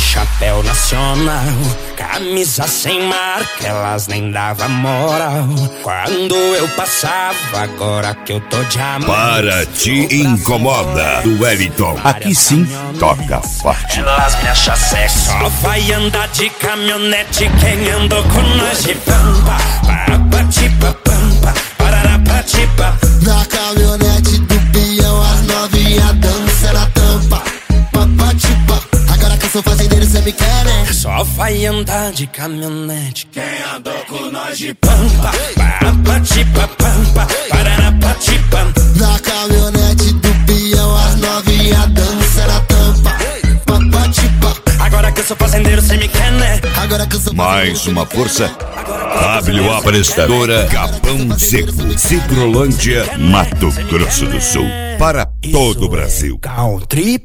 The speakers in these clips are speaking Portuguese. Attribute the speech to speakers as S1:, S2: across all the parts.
S1: chapéu nacional, camisa sem marca, elas nem davam moral. Quando eu passava, agora que eu tô de amor.
S2: Para Te Incomoda, do Wellington. Aqui sim, toca forte.
S1: Elas me acham sexy. Só vai andar de caminhonete quem andou com nós de pampa. Pampa, pararapatipa.
S3: Na caminhonete do peão, as novinha dança na tampa. Papatipa. Agora que eu sou fazendeiro, cê me quer, né?
S1: Só vai andar de caminhonete quem andou com nós de pampa. Papatipa, pampa, pararapatipa.
S3: Na caminhonete do peão, as novinha dança na tampa. Papatipa.
S1: Agora que eu sou fazendeiro, cê me quer, né?
S3: Agora que eu sou
S2: Mais uma força. W Prestadora, Capão Seco, Citrolândia, Mato Grosso do Sul. Para todo o Brasil.
S1: Country.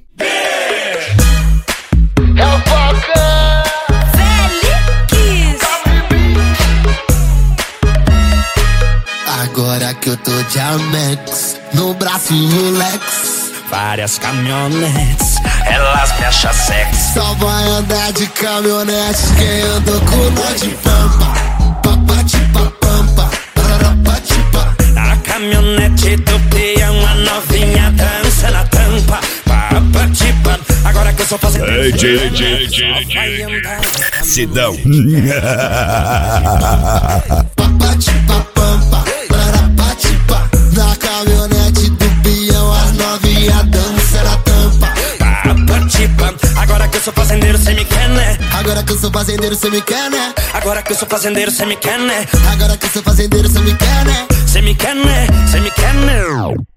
S3: Agora que eu tô de Amex, no braço Rolex,
S1: Várias caminhonetes, elas me acham sexy.
S3: só vai andar de caminhonete quem andou com nós de pampa. Papatipa, pampa, pararapatipa.
S1: Na caminhonete do peão, a novinha dança na tampa. Papatipa, agora que eu sou fazendeiro.
S2: Sidão.
S3: Papatipa, pampa, pararapatipa. Na caminhonete do peão, as novinha dança na tampa.
S1: Papatipa, agora que eu sou fazendeiro, cê me quer, né?
S3: Agora que eu sou fazendeiro, cê me quer, né?
S1: Agora que eu sou fazendeiro, cê me quer, né?
S3: Agora que eu sou fazendeiro, cê me quer, né?
S1: Cê me quer, né? Cê me quer, né?